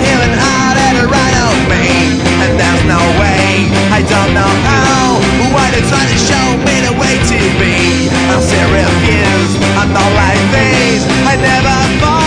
healing heart and a right of me. And there's no way, I don't know how. Why they try to show me the way to be? I'm still refused, I'm not like these. I never thought